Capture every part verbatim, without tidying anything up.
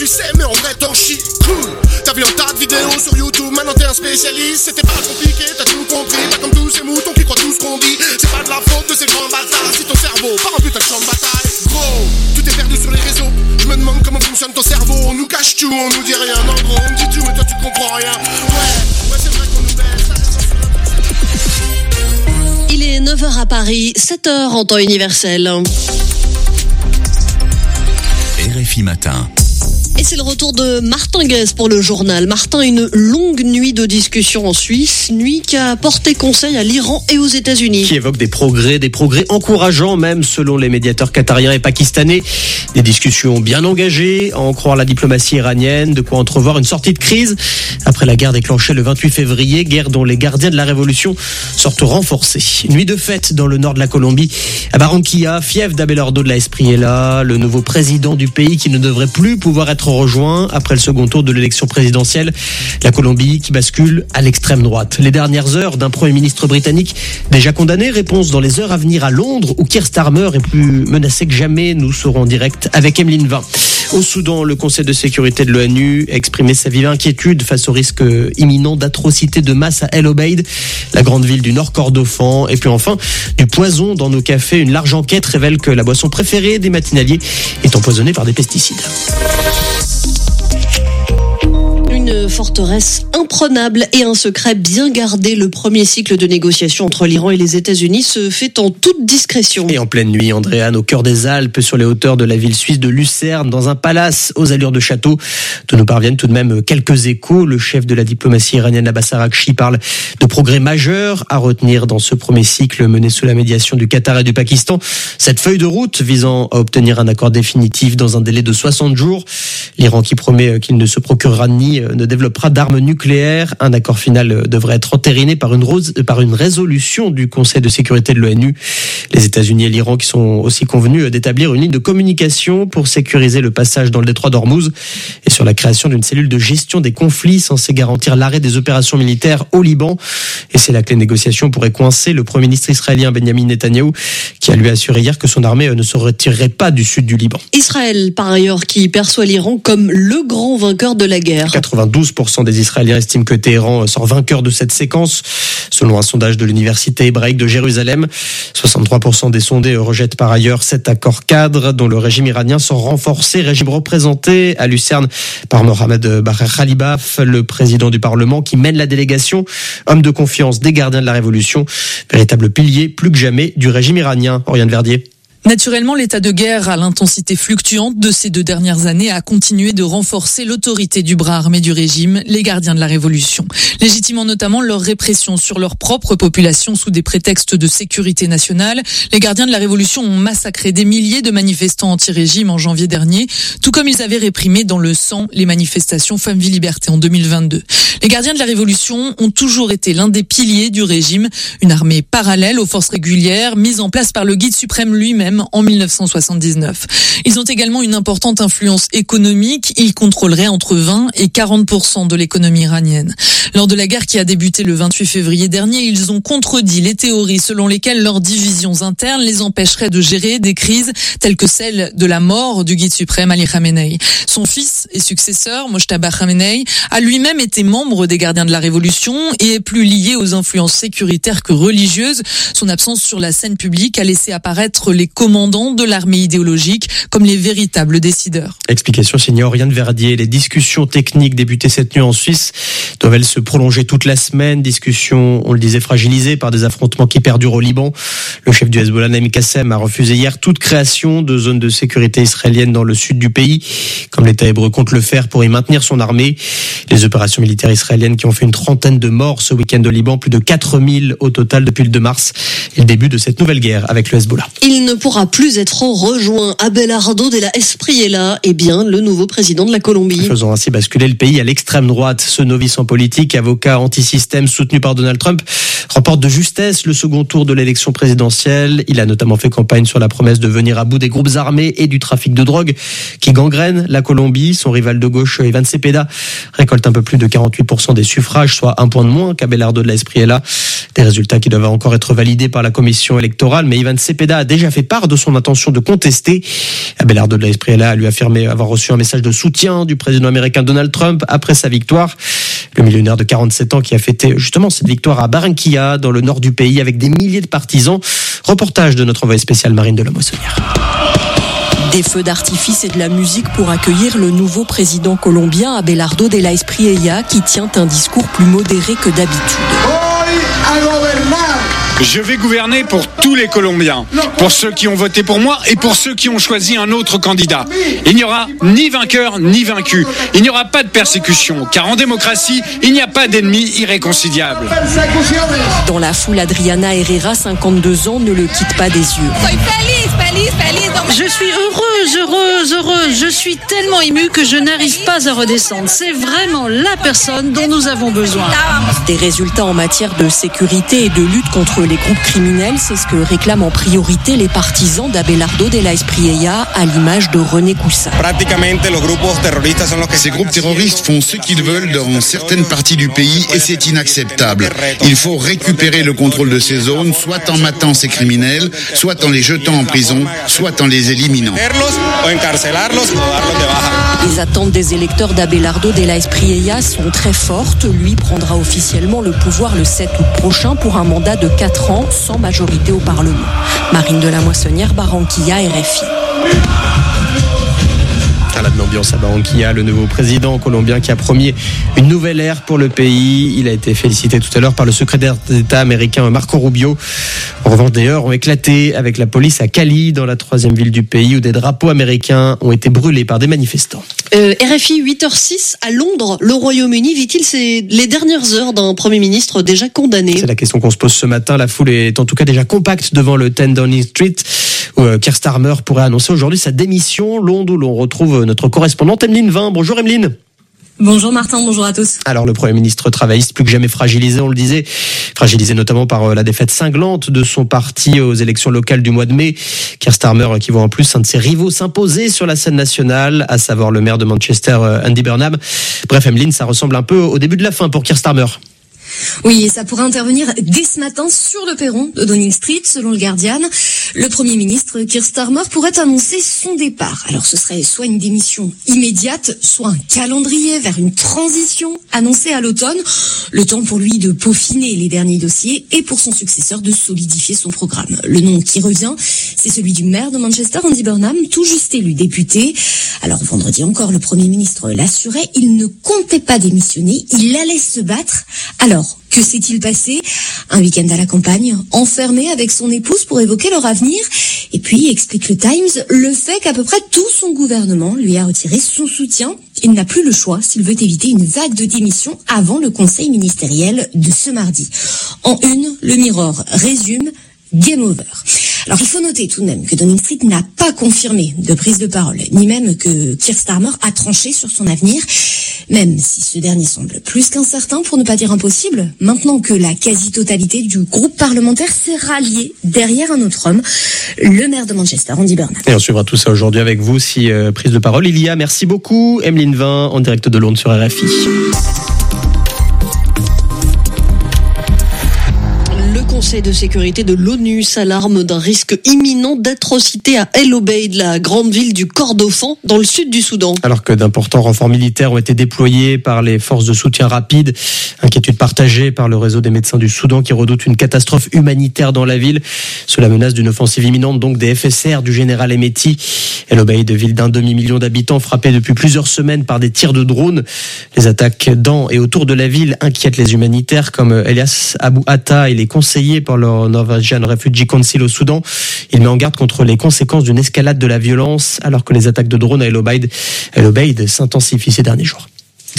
sais, mais en vrai t'en chies. Cool. T'as vu un tas de vidéos sur YouTube, maintenant t'es un spécialiste. C'était pas compliqué, t'as tout compris. Pas comme tous ces moutons qui croient tout ce qu'on dit. C'est pas de la faute de ces grands bâtards si ton cerveau part en putain de champ de bataille. Gros, tout est perdu sur les réseaux. Je me demande comment fonctionne ton cerveau. On nous cache tout, on nous dit rien. En gros, on me dit tout, mais toi tu comprends rien. Ouais, ouais c'est vrai qu'on nous baisse. Il est neuf heures à Paris, sept heures en temps universel. R F I Matin. Et c'est le retour de Martin Guez pour le journal. Martin, une longue nuit de discussion en Suisse, nuit qui a porté conseil à l'Iran et aux États-Unis. Qui évoque des progrès, des progrès encourageants même selon les médiateurs qatariens et pakistanais. Des discussions bien engagées, à en croire la diplomatie iranienne, de quoi entrevoir une sortie de crise. Après la guerre déclenchée le vingt-huit février, guerre dont les gardiens de la révolution sortent renforcés. Nuit de fête dans le nord de la Colombie, à Barranquilla, fief d'Abelardo de la Espriella, le nouveau président du pays qui ne devrait plus pouvoir être rejoint après le second tour de l'élection présidentielle. La Colombie qui bascule à l'extrême droite. Les dernières heures d'un Premier ministre britannique déjà condamné. Réponse dans les heures à venir à Londres où Keir Starmer est plus menacé que jamais. Nous serons en direct avec Emeline Vin. Au Soudan, le Conseil de sécurité de l'ONU a exprimé sa vive inquiétude face au risque imminent d'atrocités de masse à El Obeid, la grande ville du Nord Kordofan. Et puis enfin, du poison dans nos cafés. Une large enquête révèle que la boisson préférée des matinaliers est empoisonnée par des pesticides. Une forteresse imprenable et un secret bien gardé. Le premier cycle de négociations entre l'Iran et les États-Unis se fait en toute discrétion. Et en pleine nuit, Andréane, au cœur des Alpes, sur les hauteurs de la ville suisse de Lucerne, dans un palace aux allures de château, d'où nous parviennent tout de même quelques échos. Le chef de la diplomatie iranienne, Abbas Araghchi, parle de progrès majeurs à retenir dans ce premier cycle mené sous la médiation du Qatar et du Pakistan. Cette feuille de route visant à obtenir un accord définitif dans un délai de soixante jours. L'Iran qui promet qu'il ne se procurera ni ne développera d'armes nucléaires. Un accord final devrait être entériné par une, rose, par une résolution du Conseil de sécurité de l'ONU. Les États-Unis et l'Iran qui sont aussi convenus d'établir une ligne de communication pour sécuriser le passage dans le détroit d'Ormuz et sur la création d'une cellule de gestion des conflits censée garantir l'arrêt des opérations militaires au Liban. Et c'est là que les négociations pourraient coincer. Le Premier ministre israélien Benjamin Netanyahou qui a lui assuré hier que son armée ne se retirerait pas du sud du Liban. Israël, par ailleurs, qui perçoit l'Iran comme le grand vainqueur de la guerre. quatre-vingt-douze pour cent des Israéliens estiment que Téhéran sort vainqueur de cette séquence. Selon un sondage de l'université hébraïque de Jérusalem, soixante-trois pour cent des sondés rejettent par ailleurs cet accord cadre dont le régime iranien sort renforcé. Régime représenté à Lucerne par Mohamed Bagher Khalibaf, le président du Parlement qui mène la délégation, homme de confiance des gardiens de la Révolution, véritable pilier plus que jamais du régime iranien. Oriane Verdier. Naturellement, l'état de guerre à l'intensité fluctuante de ces deux dernières années a continué de renforcer l'autorité du bras armé du régime, les gardiens de la Révolution, légitimant notamment leur répression sur leur propre population sous des prétextes de sécurité nationale. Les gardiens de la Révolution ont massacré des milliers de manifestants anti-régime en janvier dernier, tout comme ils avaient réprimé dans le sang les manifestations Femmes, Vie, Liberté en deux mille vingt-deux. Les gardiens de la Révolution ont toujours été l'un des piliers du régime, une armée parallèle aux forces régulières mise en place par le guide suprême lui-même en mille neuf cent soixante-dix-neuf. Ils ont également une importante influence économique. Ils contrôleraient entre vingt et quarante pour cent de l'économie iranienne. Lors de la guerre qui a débuté le vingt-huit février dernier, ils ont contredit les théories selon lesquelles leurs divisions internes les empêcheraient de gérer des crises telles que celle de la mort du guide suprême Ali Khamenei. Son fils et successeur, Mojtaba Khamenei, a lui-même été membre des gardiens de la Révolution et est plus lié aux influences sécuritaires que religieuses. Son absence sur la scène publique a laissé apparaître les commandants de l'armée idéologique comme les véritables décideurs. Explication signée Oriane Verdier. Les discussions techniques débutées cette nuit en Suisse doivent-elles se prolonger toute la semaine? Discussions, on le disait, fragilisées par des affrontements qui perdurent au Liban. Le chef du Hezbollah, Naim Qassem, a refusé hier toute création de zones de sécurité israélienne dans le sud du pays, comme l'État hébreu compte le faire pour y maintenir son armée. Les opérations militaires israéliennes qui ont fait une trentaine de morts ce week-end au Liban, plus de quatre mille au total depuis le deux mars, et le début de cette nouvelle guerre avec le Hezbollah. Il ne pourra plus être rejoint. Abelardo de la Espriella est bien le nouveau président de la Colombie. Faisant ainsi basculer le pays à l'extrême droite. Ce novice en politique, avocat anti-système soutenu par Donald Trump, remporte de justesse le second tour de l'élection présidentielle. Il a notamment fait campagne sur la promesse de venir à bout des groupes armés et du trafic de drogue qui gangrène la Colombie. Son rival de gauche, Ivan Cepeda, récolte un peu plus de quarante-huit pour cent des suffrages, soit un point de moins qu'Abelardo de la Espriella. Des résultats qui doivent encore être validés par la commission électorale, mais Ivan Cepeda a déjà fait part part de son intention de contester. Abelardo de la Espriella a lui affirmé avoir reçu un message de soutien du président américain Donald Trump après sa victoire. Le millionnaire de quarante-sept ans qui a fêté justement cette victoire à Barranquilla, dans le nord du pays, avec des milliers de partisans. Reportage de notre envoyé spécial Marine de la Moissonnière. Des feux d'artifice et de la musique pour accueillir le nouveau président colombien Abelardo de la Espriella, qui tient un discours plus modéré que d'habitude. Je vais gouverner pour tous les Colombiens, pour ceux qui ont voté pour moi et pour ceux qui ont choisi un autre candidat. Il n'y aura ni vainqueur ni vaincu. Il n'y aura pas de persécution, car en démocratie, il n'y a pas d'ennemis irréconciliables. Dans la foule, Adriana Herrera, cinquante-deux ans, ne le quitte pas des yeux. Je suis heureuse, heureuse, heureuse. Je suis tellement émue que je n'arrive pas à redescendre. C'est vraiment la personne dont nous avons besoin. Des résultats en matière de sécurité et de lutte contre les groupes criminels, c'est ce que réclament en priorité les partisans d'Abelardo de la Espriella, à l'image de René Coussa. Ces groupes terroristes font ce qu'ils veulent dans certaines parties du pays et c'est inacceptable. Il faut récupérer le contrôle de ces zones, soit en matant ces criminels, soit en les jetant en prison, soit en les éliminant. Les attentes des électeurs d'Abelardo de la Espriella sont très fortes. Lui prendra officiellement le pouvoir le sept août prochain pour un mandat de quatre ans sans majorité au Parlement. Marine de la Moissonnière, Barranquilla, R F I. À de l'ambiance à Barranquilla, le nouveau président colombien qui a promis une nouvelle ère pour le pays. Il a été félicité tout à l'heure par le secrétaire d'État américain Marco Rubio. En revanche, d'ailleurs, ont éclaté avec la police à Cali, dans la troisième ville du pays, où des drapeaux américains ont été brûlés par des manifestants. Euh, R F I, huit heures six à Londres. Le Royaume-Uni vit-il c'est les dernières heures d'un Premier ministre déjà condamné? C'est la question qu'on se pose ce matin. La foule est en tout cas déjà compacte devant le dix Downing Street, où Keir Starmer pourrait annoncer aujourd'hui sa démission. Londres, où l'on retrouve notre correspondante Emeline Vin. Bonjour Emeline. Bonjour Martin, bonjour à tous. Alors le Premier ministre travailliste plus que jamais fragilisé, on le disait, fragilisé notamment par la défaite cinglante de son parti aux élections locales du mois de mai. Keir Starmer qui voit en plus un de ses rivaux s'imposer sur la scène nationale, à savoir le maire de Manchester, Andy Burnham. Bref Emeline, ça ressemble un peu au début de la fin pour Keir Starmer. Oui, et ça pourrait intervenir dès ce matin sur le perron de Downing Street, selon le Guardian. Le Premier ministre Keir Starmer pourrait annoncer son départ. Alors ce serait soit une démission immédiate, soit un calendrier vers une transition annoncée à l'automne. Le temps pour lui de peaufiner les derniers dossiers et pour son successeur de solidifier son programme. Le nom qui revient, c'est celui du maire de Manchester, Andy Burnham, tout juste élu député. Alors vendredi encore, le Premier ministre l'assurait, il ne comptait pas démissionner, il allait se battre. Alors, que s'est-il passé? Un week-end à la campagne, enfermé avec son épouse pour évoquer leur avenir. Et puis, explique le Times, le fait qu'à peu près tout son gouvernement lui a retiré son soutien. Il n'a plus le choix s'il veut éviter une vague de démission avant le conseil ministériel de ce mardi. En une, le Mirror résume game over. Alors il faut noter tout de même que Downing Street n'a pas confirmé de prise de parole, ni même que Keir Starmer a tranché sur son avenir, même si ce dernier semble plus qu'incertain, pour ne pas dire impossible, maintenant que la quasi-totalité du groupe parlementaire s'est ralliée derrière un autre homme, le maire de Manchester, Andy Burnham. Et on suivra tout ça aujourd'hui avec vous si euh, prise de parole il y a. Merci beaucoup Emeline Vin, en direct de Londres sur R F I. Le Conseil de sécurité de l'ONU s'alarme d'un risque imminent d'atrocité à El Obeid, la grande ville du Kordofan, dans le sud du Soudan. Alors que d'importants renforts militaires ont été déployés par les forces de soutien rapide, inquiétude partagée par le réseau des médecins du Soudan qui redoute une catastrophe humanitaire dans la ville. Cela menace d'une offensive imminente donc des F S R du général Hemeti. El Obeid, ville d'un demi-million d'habitants, frappée depuis plusieurs semaines par des tirs de drones. Les attaques dans et autour de la ville inquiètent les humanitaires comme Elias Abou Atta et les conseillers par le Norwegian Refugee Council au Soudan. Il met en garde contre les conséquences d'une escalade de la violence alors que les attaques de drones à El Obeid, El Obeid s'intensifient ces derniers jours.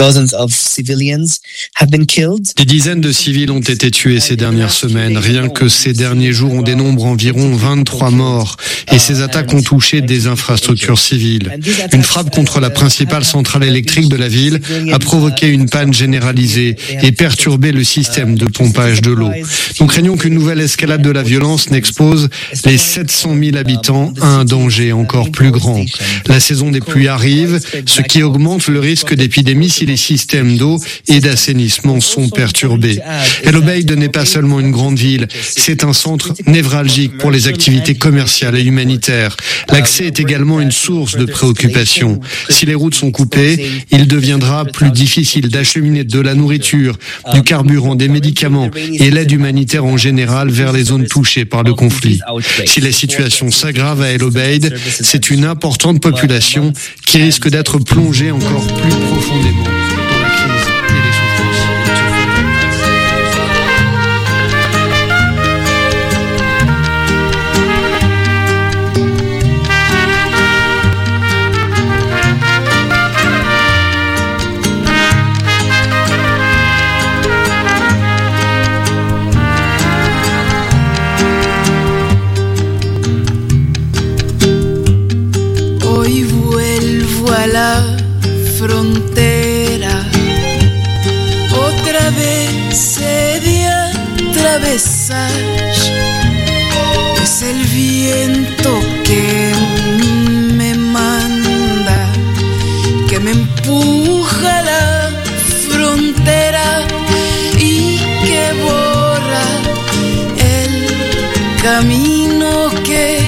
Des dizaines de civils ont été tués ces dernières semaines. Rien que ces derniers jours, on dénombre environ vingt-trois morts. Et ces attaques ont touché des infrastructures civiles. Une frappe contre la principale centrale électrique de la ville a provoqué une panne généralisée et perturbé le système de pompage de l'eau. Nous craignons qu'une nouvelle escalade de la violence n'expose les sept cent mille habitants à un danger encore plus grand. La saison des pluies arrive, ce qui augmente le risque d'épidémie si les systèmes d'eau et d'assainissement sont perturbés. El Obeid n'est pas seulement une grande ville, c'est un centre névralgique pour les activités commerciales et humanitaires. L'accès est également une source de préoccupation. Si les routes sont coupées, il deviendra plus difficile d'acheminer de la nourriture, du carburant, des médicaments et l'aide humanitaire en général vers les zones touchées par le conflit. Si la situation s'aggrave à El Obeid, c'est une importante population qui risque d'être plongée encore plus profondément dans la crise et les souffrances. Hoy vuelvo a la frontera, otra vez he de atravesar. Es el viento que me manda, que me empuja a la frontera y que borra el camino que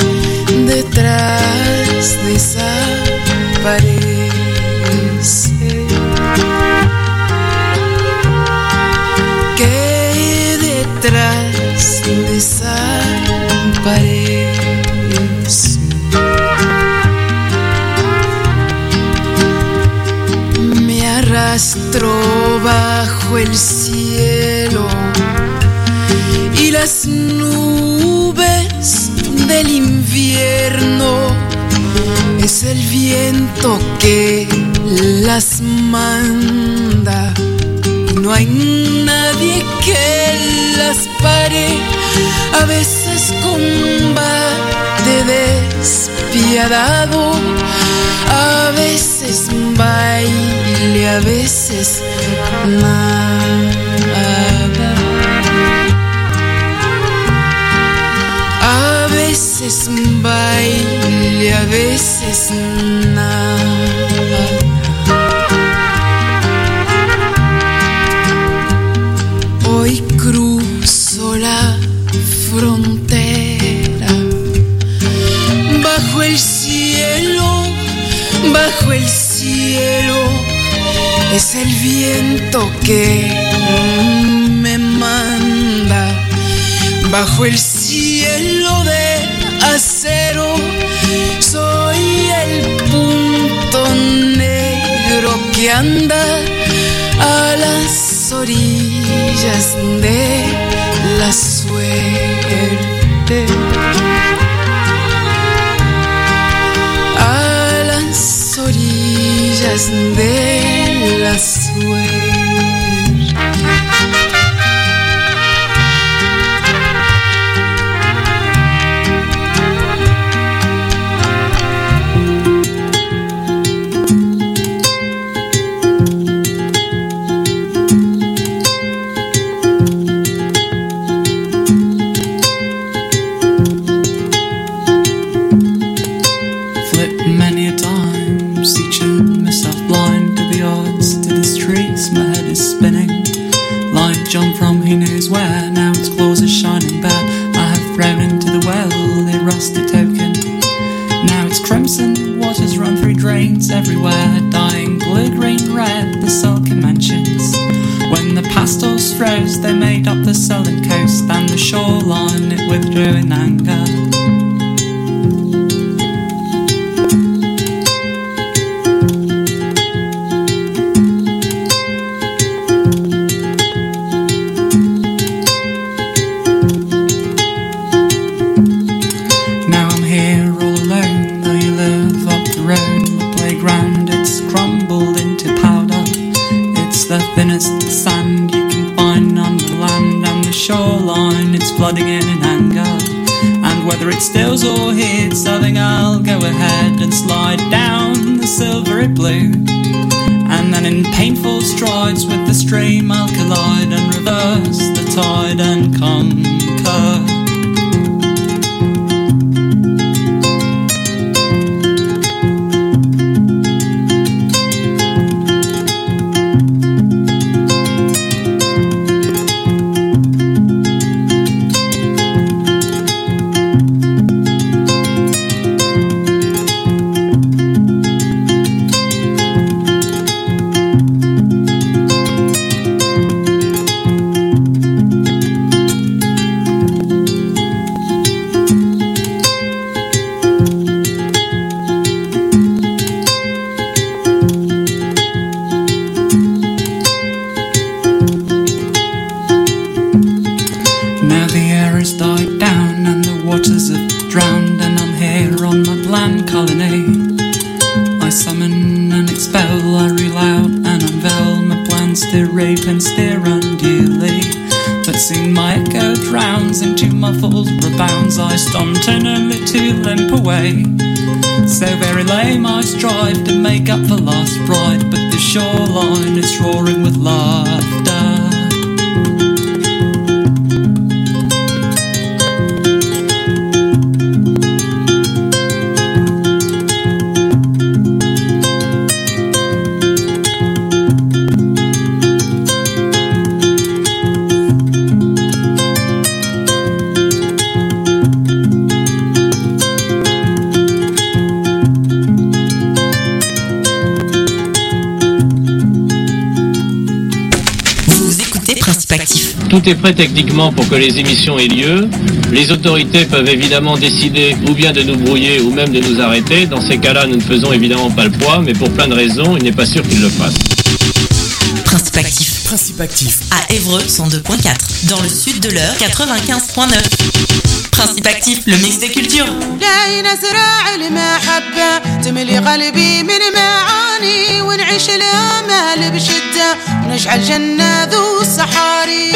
detrás desaparece. Que detrás desaparece. Me arrastro bajo el cielo y las nubes del invierno. Es el viento que las manda y no hay nadie que las pare. A veces combate despiadado, a veces baile, a veces nada. A veces baile, a veces nada. Hoy cruzo la frontera, bajo el cielo, bajo el cielo. Es el viento que me manda, bajo el cielo de acero. Soy el punto negro que anda a las orillas de la suerte. A las orillas de la suerte. Jump from who knows where, now its claws are shining bad. I have thrown into the well a rusty token. Now it's crimson, waters run through drains everywhere, dying blue, green, red, the silken mansions. When the pastels froze, they made up the southern coast, and the shoreline it withdrew in anger. Flooding in in anger, and whether it stills or hits, I think I'll go ahead and slide down the silvery blue, and then in painful strides with the stream I'll collide and reverse the tide and conquer. spell, I reel out and unveil my plans to rape and steer unduly. But soon my echo drowns into muffled rebounds. I stunt and only to limp away. So very lame I strive to make up for lost pride, but the shoreline is roaring with laughter. Tout est prêt techniquement pour que les émissions aient lieu. Les autorités peuvent évidemment décider ou bien de nous brouiller ou même de nous arrêter. Dans ces cas-là, nous ne faisons évidemment pas le poids, mais pour plein de raisons, il n'est pas sûr qu'ils le fassent. Principe actif. Principe actif. À Évreux, cent deux virgule quatre. Dans le sud de l'Eure, quatre-vingt-quinze virgule neuf. Principe actif, le mix des cultures. ونعيش الامال بشده ونجعل جنة ذو الصحاري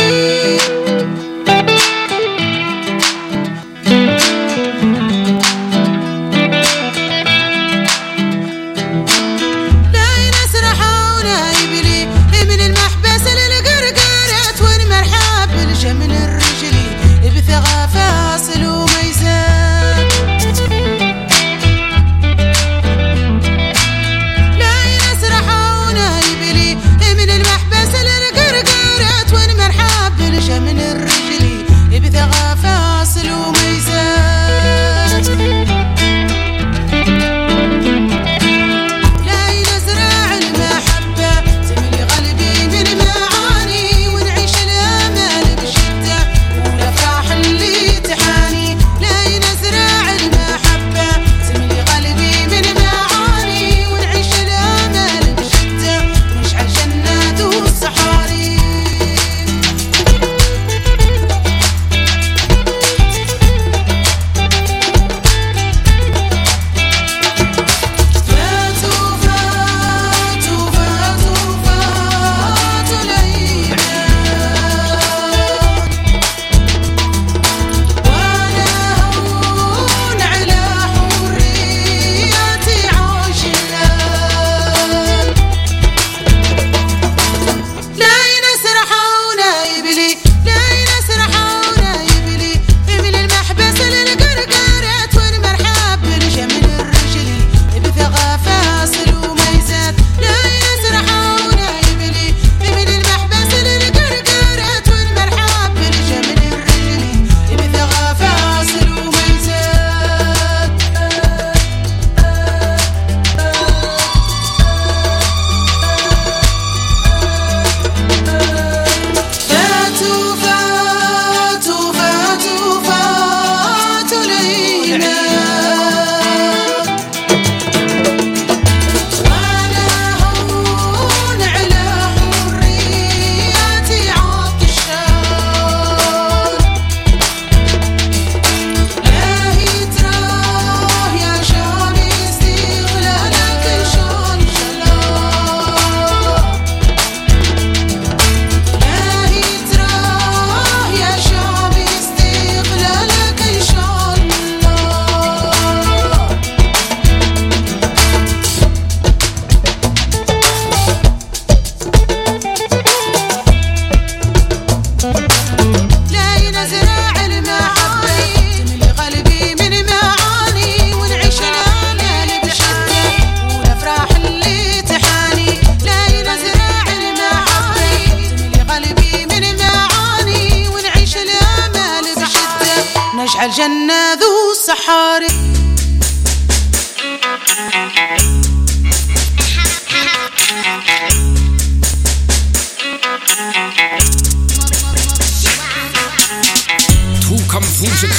الجنة ذو الصحاري. Trou comme fou, je craque l'homme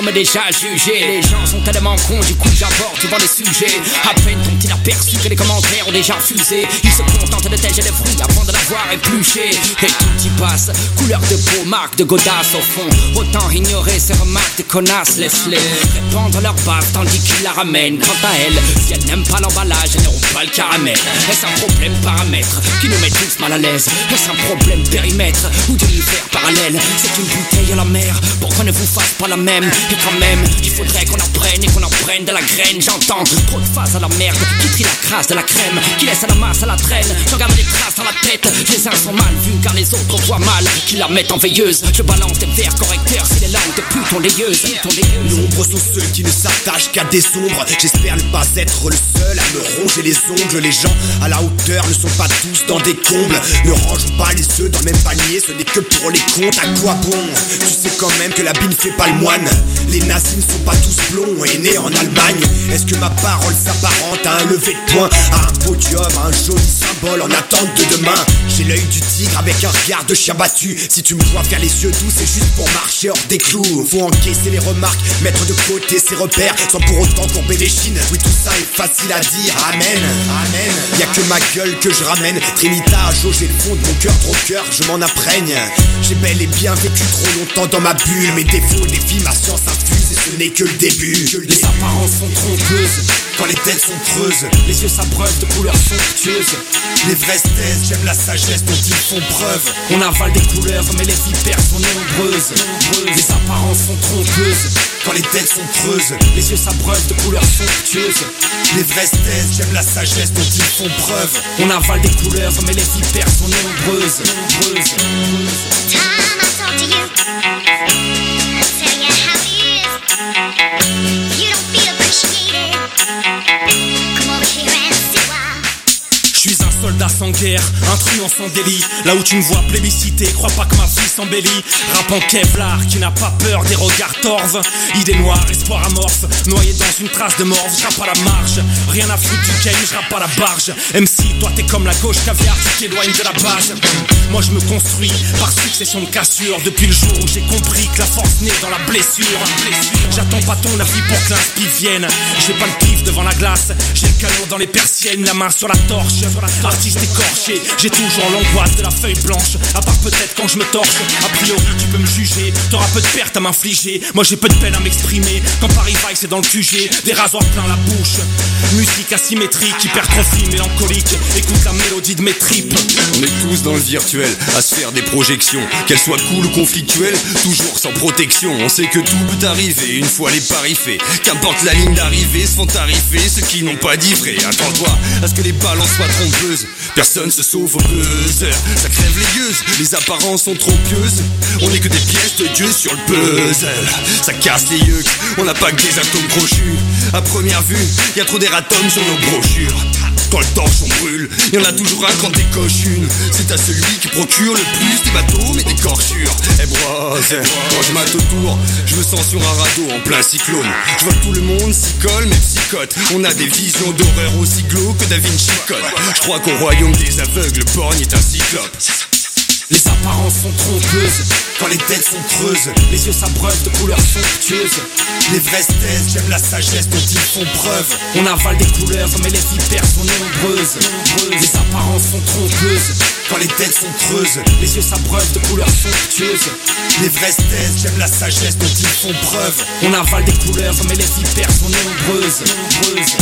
m'est déjà jugé. Les gens sont tellement cons, du coup j'aborde souvent des sujets. À peine ont-ils aperçu que les commentaires ont déjà fusé. Ils se contentent de têcher les fruits avant de l'avoir épluché. Et tout y passe, couleur de peau, marque de godasse au fond. Autant ignorer ces remarques des connasses, laisse-les répandre leur bave tandis qu'ils la ramènent. Quant à elles, si elles n'aiment pas l'emballage, elles n'auront pas le caramel. Est-ce un problème paramètre qui nous met tous mal à l'aise? Est-ce un problème périmètre ou d'univers parallèle? C'est une bouteille à la mer pour qu'on ne vous fasse pas la même. Et quand même, il faudrait qu'on apprenne et qu'on en prenne de la graine. J'entends trop de phases à la merde qui trient la crasse de la crème, qui laisse à la masse à la traîne. J'en garde des traces dans la tête. Les uns sont mal vus car les autres voient mal, qui la mettent en veilleuse. Je balance des vers correcteurs si les langues de pute ont layeuse. Nombreux sont ceux qui ne s'attachent qu'à des ombres. J'espère ne pas être le seul à me ronger les ongles. Les gens à la hauteur ne sont pas tous dans des combles. Ne rangeons pas les œufs dans le même panier, ce n'est que pour les comptes. À quoi bon? Tu sais quand même que la bine fait pas le moine. Les nazis ne sont pas tous blonds et nés en Allemagne. Est-ce que ma parole s'apparente à un lever de poing, à un podium, à un joli symbole en attente de demain? J'ai l'œil du tigre avec un regard de chien battu. Si tu me vois faire les yeux doux, c'est juste pour marcher hors des clous. Faut encaisser les remarques, mettre de côté ses repères, sans pour autant courber les chines. Oui, tout ça est facile à dire, amen, amen. Y'a que ma gueule que je ramène. Trinita a jaugé le fond de mon cœur, trop cœur, je m'en imprègne. J'ai bel et bien vécu trop longtemps dans ma bulle. Mes défauts défient ma science infuse et ce n'est que le début. Que le les début. apparences sont trompeuses Quand les têtes sont creuses, les yeux s'abreuvent de couleurs somptueuses. les vraies thèses, j'aime la sagesse dont ils font preuve. On avale des couleurs mais les vipères sont nombreuses. Nombreuses. Les apparences sont trompeuses Quand les têtes sont creuses, les yeux s'abreuvent de couleurs somptueuses. les vraies thèses, j'aime la sagesse dont ils font preuve. On avale des couleurs mais les vipères sont nombreuses. Nombreuses. Je suis un soldat sans guerre, un truand sans délit. Là où tu me vois plébiscité, crois pas que ma vie s'embellit. Rap en Kevlar qui n'a pas peur des regards torves. Idée noire, espoir amorphe, noyé dans une trace de morve. Je rappe à la marge, rien à foutre du game, je rappe à la barge. M C, toi t'es comme la gauche caviar, tu t'éloignes de la base. Moi je me construis par succession de cassures. Depuis le jour où j'ai compris que la force naît dans la blessure. J'attends pas ton avis pour que l'inspi vienne. J'ai pas le pif devant la glace, j'ai le canon dans les persiennes, la main sur la torche. Artiste écorché, j'ai toujours l'angoisse de la feuille blanche. À part peut-être quand je me torche. A priori tu peux me juger, t'auras peu de pertes à m'infliger. Moi j'ai peu de peine à m'exprimer. Quand Paris Vice c'est dans le Q G, des rasoirs plein la bouche. Musique asymétrique, hypertrophie mélancolique. Écoute la mélodie de mes tripes. On est tous dans le virtuel, à se faire des projections. Qu'elles soient cool ou conflictuelles, toujours sans protection. On sait que tout peut arriver une fois les paris faits. Qu'importe la ligne d'arrivée, se font tarifer ceux qui n'ont pas dit vrai. Attends-toi à ce que les balances soient trompeuses. Personne se sauve au buzzer. Ça crève les gueuses, les apparences sont trop pieuses. On est que des pièces de Dieu sur le puzzle. Ça casse les yeux, on n'a pas que des atomes crochus. À première vue, y a trop d'eratomes sur nos brochures. Quand le torchon brûle, y'en a toujours un quand décoche une. C'est à celui qui procure le plus des bateaux mais des corchures. Eh bro, quand je mate autour, je me sens sur un radeau en plein cyclone. Je vois que tout le monde s'y colle mais psychote. On a des visions d'horreur aussi glauques que Da Vinci Code. Je crois qu'au royaume des aveugles, le porn est un cyclope. Les apparences sont trompeuses Quand les têtes sont creuses, les yeux s'abreuvent de couleurs somptueuses. les vraies thèses, j'aime la sagesse dont ils font preuve. On avale des couleurs mais les vipères sont nombreuses. Nombreuses. Les apparences sont trompeuses Quand les têtes sont creuses, les yeux s'abreuvent de couleurs somptueuses. les vraies thèses, j'aime la sagesse dont ils font preuve. On avale des couleurs mais les vipères sont nombreuses. Nombreuses.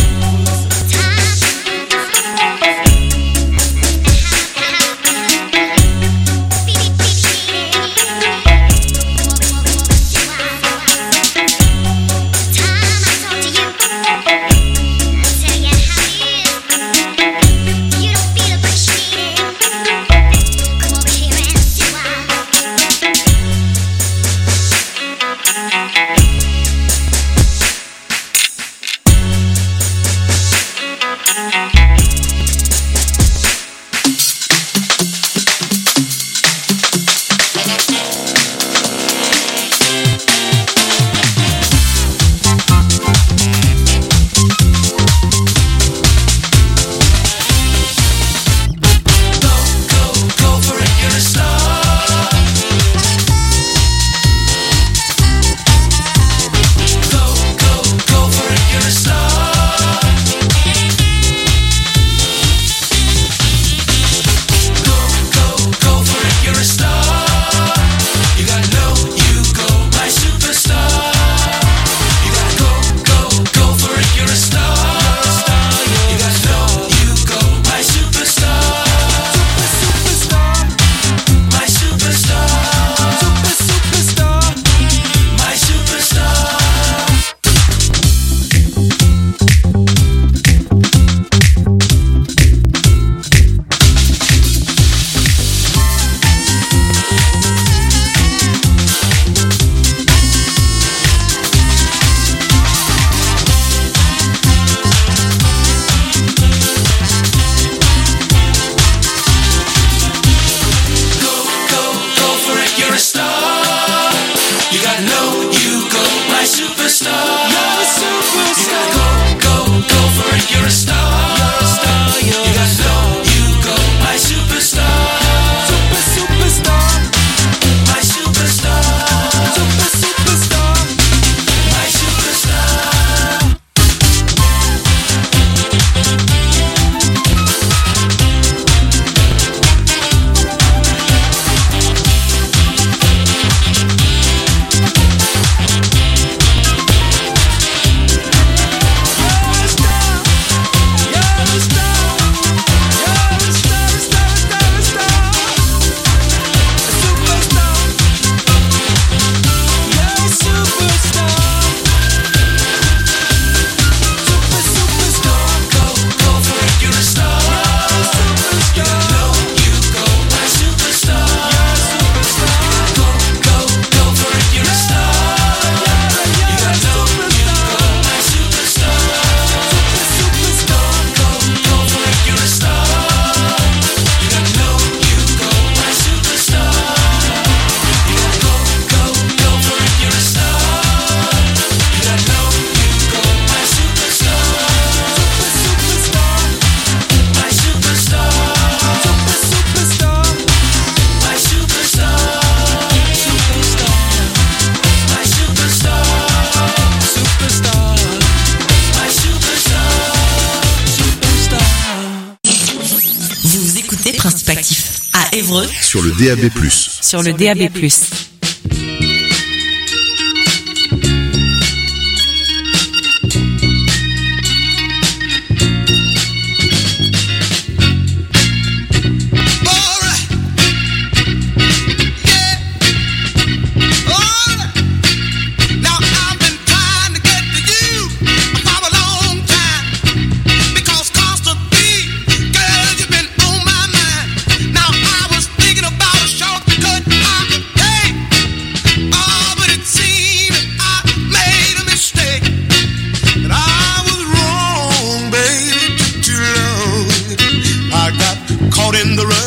écoutez Principe Actif à Évreux sur le D A B plus. Sur le D A B plus.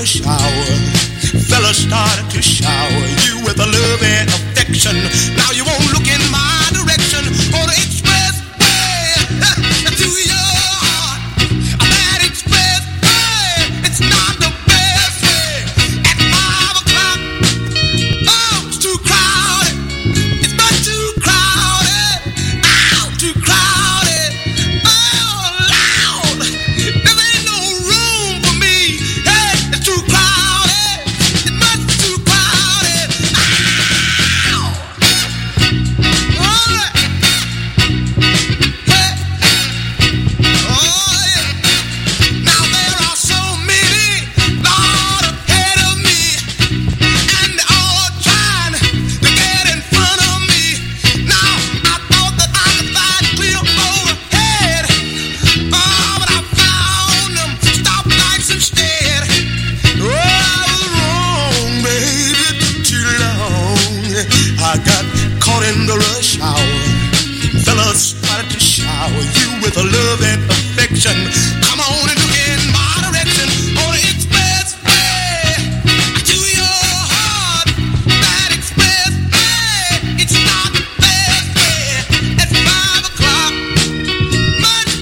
Started to shower you with a love and affection. Now you